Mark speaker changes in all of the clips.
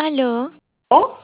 Speaker 1: Aló,
Speaker 2: ¿Oh?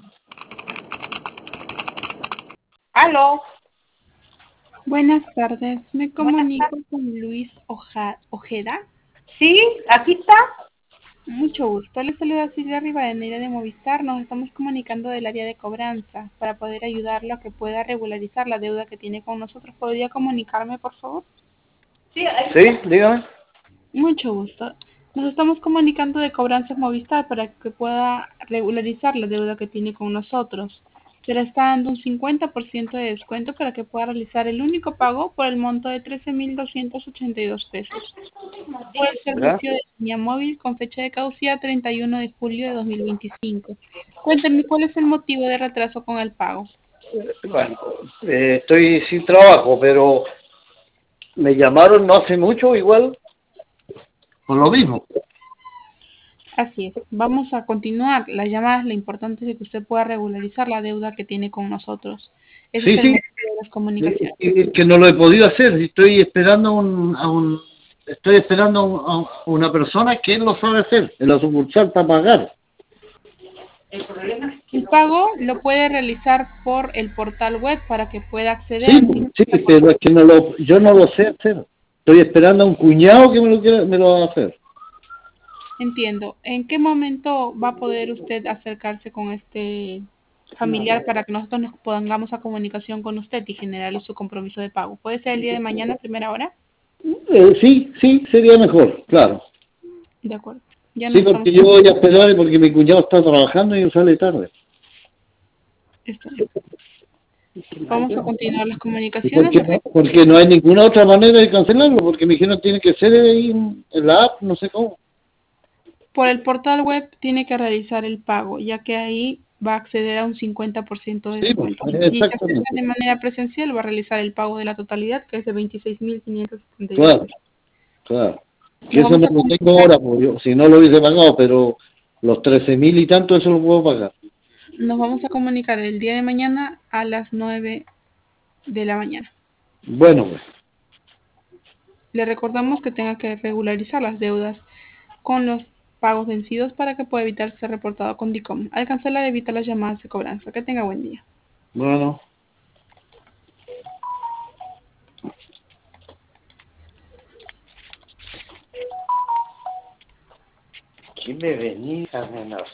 Speaker 2: ¿Aló?
Speaker 3: Buenas tardes, me
Speaker 2: Buenas
Speaker 3: comunico
Speaker 2: tardes.
Speaker 3: con Luis Ojeda.
Speaker 2: Sí, aquí está.
Speaker 3: Mucho gusto, les saluda Silvia Rivadeneira de Movistar. Nos estamos comunicando del área de cobranza para poder ayudarlo a que pueda regularizar la deuda que tiene con nosotros. ¿Podría comunicarme, por favor?
Speaker 4: Sí, dígame.
Speaker 3: Mucho gusto. Nos estamos comunicando de Cobranzas Movistar para que pueda regularizar la deuda que tiene con nosotros. Se le está dando un 50% de descuento para que pueda realizar el único pago por el monto de 13.282 pesos. Por el
Speaker 4: ¿Ya?
Speaker 3: servicio de línea móvil con fecha de caducidad 31 de julio de 2025. Cuéntenme cuál es el motivo de retraso con el pago.
Speaker 4: Bueno, estoy sin trabajo, pero me llamaron no hace mucho, igual, por lo mismo.
Speaker 3: Así es. Vamos a continuar las llamadas. Lo importante es que usted pueda regularizar la deuda que tiene con nosotros. Ese es
Speaker 4: Sí,
Speaker 3: el
Speaker 4: sí,
Speaker 3: motivo de las comunicaciones.
Speaker 4: que no lo he podido hacer. Estoy esperando estoy esperando a una persona que lo sabe hacer en la sucursal para pagar.
Speaker 3: El pago lo puede realizar por el portal web para que pueda acceder
Speaker 4: Sí,
Speaker 3: al
Speaker 4: sí,
Speaker 3: 50%.
Speaker 4: pero es que yo no lo sé hacer. Estoy esperando a un cuñado que me lo va a hacer.
Speaker 3: Entiendo. ¿En qué momento va a poder usted acercarse con este familiar para que nosotros nos pongamos a comunicación con usted y generarle su compromiso de pago? ¿Puede ser el día de mañana a primera hora?
Speaker 4: Sí, sí, sería mejor, claro.
Speaker 3: De acuerdo. Ya
Speaker 4: Sí,
Speaker 3: nos estamos...
Speaker 4: porque yo voy a esperar porque mi cuñado está trabajando y sale tarde.
Speaker 3: Está bien. Vamos a continuar las
Speaker 4: ¿Y
Speaker 3: comunicaciones.
Speaker 4: porque no hay ninguna otra manera de cancelarlo? Porque me dijeron tiene que ser ahí en la app, no sé cómo.
Speaker 3: Por el portal web tiene que realizar el pago, ya que ahí va a acceder a un 50% de
Speaker 4: Sí, pues,
Speaker 3: descuento. Si se acerca
Speaker 4: exactamente.
Speaker 3: de manera presencial, va a realizar el pago de la totalidad, que es de 26.572
Speaker 4: Claro,
Speaker 3: pesos.
Speaker 4: claro. Que
Speaker 3: Nos
Speaker 4: eso
Speaker 3: vamos
Speaker 4: no
Speaker 3: a
Speaker 4: lo tengo
Speaker 3: comunicar,
Speaker 4: ahora, pues yo, si no lo hubiese pagado, pero los 13.000 y tanto, eso lo puedo pagar.
Speaker 3: nos vamos a comunicar el día de mañana a las 9 de la mañana.
Speaker 4: Bueno, pues,
Speaker 3: Le recordamos que tenga que regularizar las deudas con los pagos vencidos para que pueda evitar ser reportado con DICOM. Al cancelar, evita las llamadas de cobranza. Que tenga buen día.
Speaker 4: bueno. ¿Quién me venía, nena?